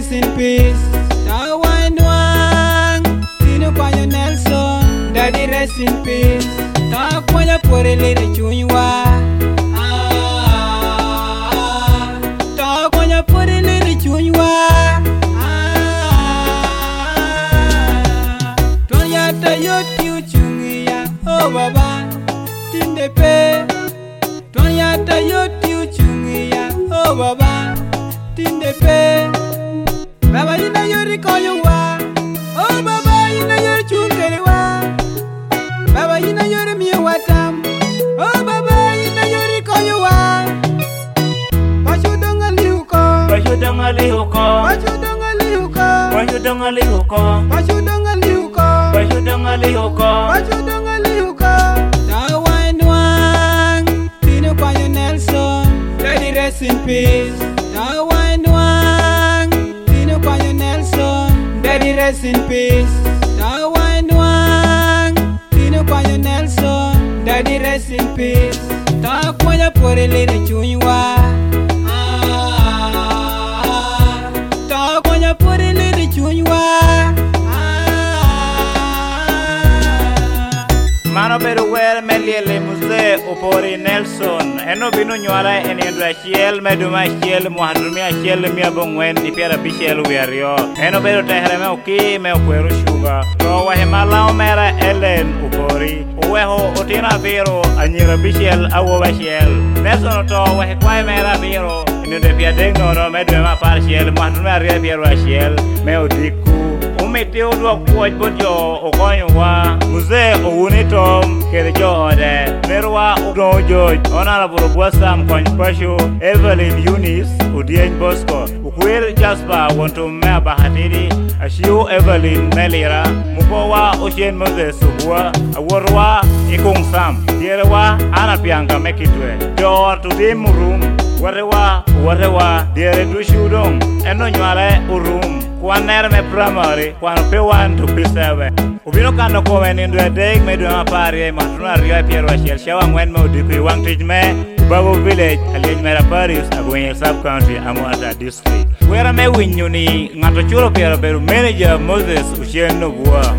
rest in peace. Tawandwang, Tino Panyo Nelson, Daddy rest in peace. Takwanya pore lere chunywa. Takwanya pore lere chunywa. Tonyata yotiu chungia, oh baba, tinde pe. Tonyata yotiu chungia, oh baba, tinde pe. Baba yina yori koyo wa, oh baba yina yori chungere wa. Baba yina yori miye watam, oh baba yina yori koyo wa. Pashudonga liuko, Pashudonga liuko, pashudonga liuko, Pashudonga liuko, pashudonga liuko, Pashudonga liuko, pashudonga liuko. Tawandwang, Tino Panyo Nelson, Daddy rest in peace. Tawandwang, Tino Panyo Nelson, Daddy rest in peace. Tawandwang, Tino Panyo Nelson, Daddy rest in peace. Takwanya pore lere chunywa. Takwanya pore lere chunywa. Mano bedo wer meliele muse opori Nelson. Eno binu nyuala eni endra chiel meduma chiel muhadrumia chiel mia bongwen di piera bichel werio. Eno bedo tehere me uki me ukweru shuga. To wahe malao mera Ellen upori. Uweho utina viro anyira bichel awo bachiel. Nelson to wahe kwai mera viro. Inude pia dengo no meduma par chiel muhadrumia ria piero chiel me udiku. Umiti udwa kuwaj bodjo ukonyo wa Muze uunitom kere jo ode Nerwa udo joj Onala burubwa sam kony pasho Evelyn Eunice udieny Bosco Ukwir Jasper wontum mea bahatidi Ashiu Evelyn Melira Mukowa Ocean Moses subwa Awarwa ikung sam Dierewa anapianga mekitwe Jor tudim urum Warewa Diere dushudong Eno nyale urum Kwan nere me primary, kwan pe 1 to P7. Ubino kando kowe ni ndwe deg me dwe mapari, matruna rio piero achiel, shawa ngwen me udikui wang tij me, Ubago Village, aliej mera Paris, agwenye sub-county, Amuata district. Wera me winyu ni, ngato chulo piero beru manager Moses Uchien Nubua.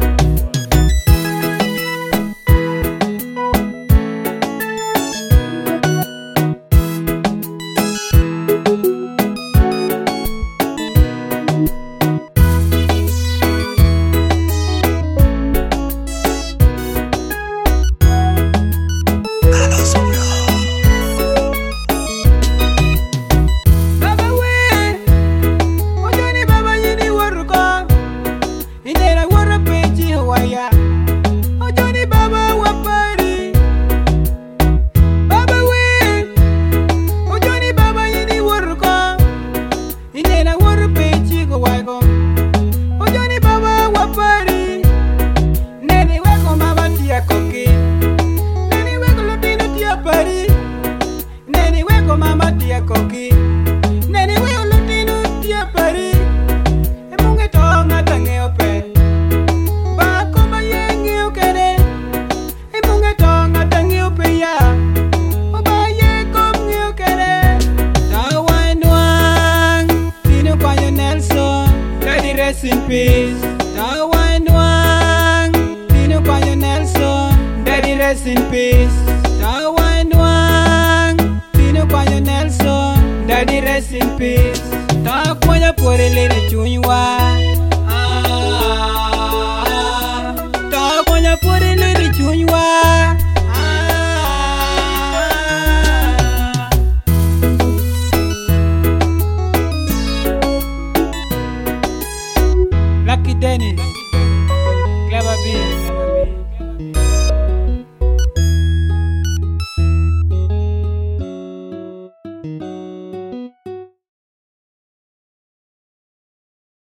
Rest in peace. Tawandwang, Tino Panyo Nelson, Daddy rest in peace. Tawandwang, Tino Panyo Nelson, Daddy rest in peace. Takwanya pore lere chunywa. Takwanya pore lere chunywa.